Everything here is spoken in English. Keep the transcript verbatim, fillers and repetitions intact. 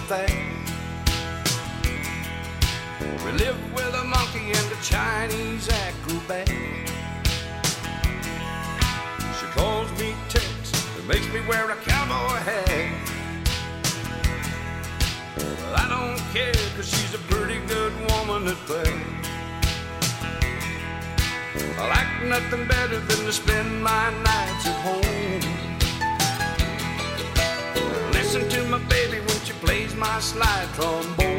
thing. We live with a monkey and a Chinese acrobat. She calls me Tex and makes me wear a cowboy hat. Well, I don't care, cause she's a pretty good woman at that. I like nothing better than to spend my nights at home. Listen to my baby when she plays my slide trombone.